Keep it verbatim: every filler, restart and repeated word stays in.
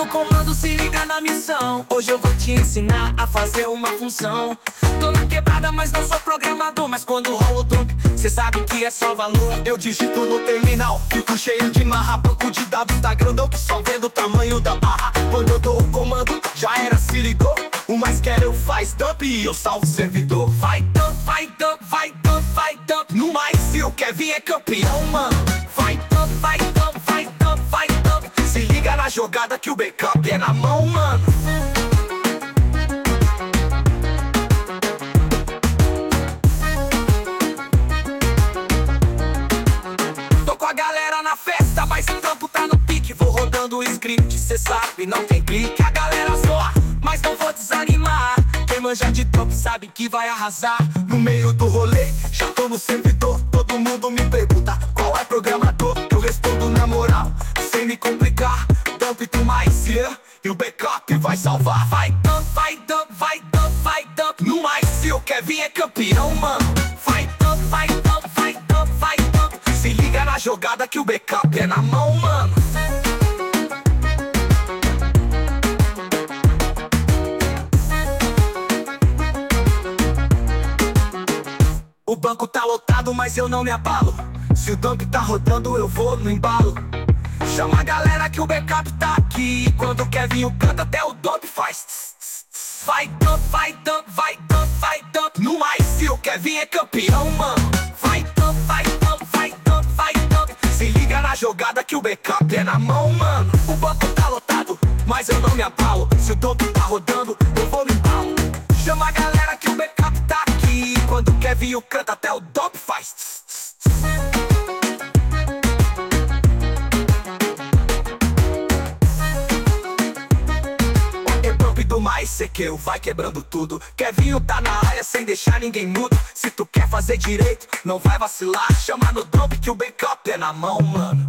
comando, se liga na missão. Hoje eu vou te ensinar a fazer uma função. Tô na quebrada, mas não sou programador. Mas quando rolo o dump, cê sabe que é só valor. Eu digito no terminal, fico cheio de marra. Banco de dados tá grandão que só vendo o tamanho da barra. Quando eu dou o comando, já era, se ligou. O mais quero faz dump e eu salvo o servidor. Vai dump, vai dump, vai dump, vai dump. No mais, se o Kevin é campeão, mano. Vai dump, vai dump, vai dump, vai dump. Se liga na jogada que o backup é na mão, mano. Tô com a galera na festa, mas o campo tá no pique. Vou rodando o script, cê sabe, não tem clique. A galera zoa, mas não vou desanimar. Quem manja de top sabe que vai arrasar. No meio do rolê, já tô no servidor. Todo mundo me pergunta qual é programador. Eu respondo na moral, sem me complicar. Dump tu mais, yeah, e o backup vai salvar. Vai dump, vai dump, vai dump, vai dump. No mais, se o Kevin é campeão, mano. Vai dump, vai dump, vai dump, vai dump. Se liga na jogada que o backup é na mão, mano. O banco tá lotado, mas eu não me abalo. Se o dump tá rodando, eu vou no embalo. Chama a galera que o backup tá aqui. E quando o Kevin canta, até o dump faz. Vai dump, vai dump, vai dump, vai dump. No mais, se o Kevin é campeão, mano. Vai dump, vai dump, vai dump, vai dump. Se liga na jogada que o backup é na mão, mano. O banco tá lotado, mas eu não me abalo. Se o dump tá rodando, eu vou no embalo. Chama a galera que o backup tá aqui. E quando o Kevin canta, até o dump faz. Do mais, C Q vai quebrando tudo. Kevin tá na área sem deixar ninguém mudo. Se tu quer fazer direito, não vai vacilar. Chama no dump que o backup é na mão, mano.